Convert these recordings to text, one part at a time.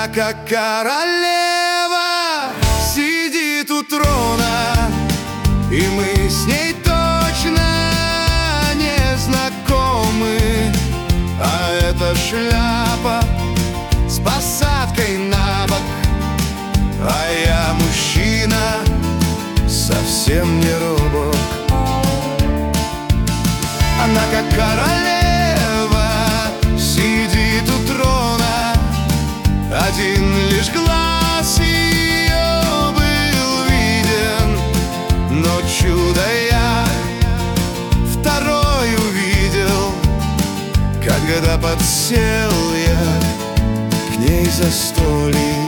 Она как королева сидит у трона, и мы с ней точно не знакомы. А эта шляпа с посадкой на бок, а я мужчина, совсем не робок. Она как королева сидит у трона, один лишь глаз ее был виден, но чудо я второй увидел, когда подсел я к ней за столик.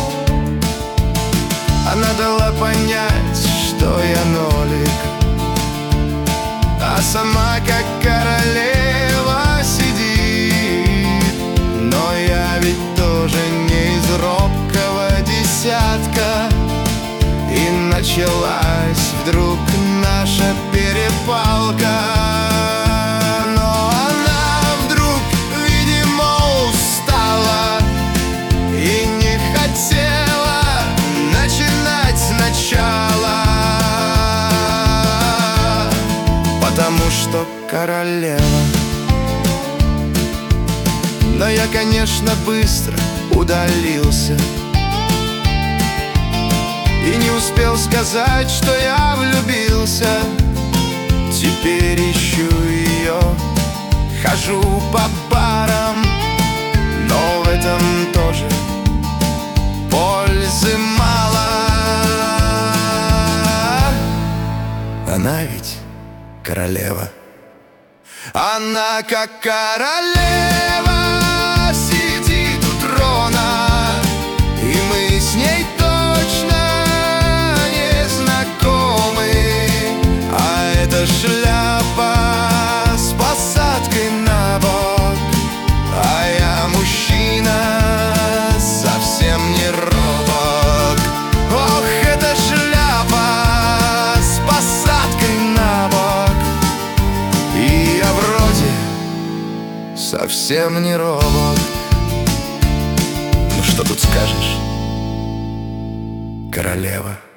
Она дала понять, что я нолик, а сама как королева сидит. Но я ведь тоже не из робкого десятка, и началась вдруг наша перепалка. Но она вдруг, видимо, устала и не хотела начинать сначала, потому что королева. Но я, конечно, быстро удалился и не успел сказать, что я влюбился. Теперь ищу ее, хожу по барам, но в этом тоже пользы мало. Она ведь королева. Она как королева сидит у трона, и мы с ней точно не знакомы. А эта шляпа с посадкой на бок, а я мужчина, совсем не робок. Ох, эта шляпа с посадкой на бок, и я вроде совсем не робок. Ну что тут скажешь, королева?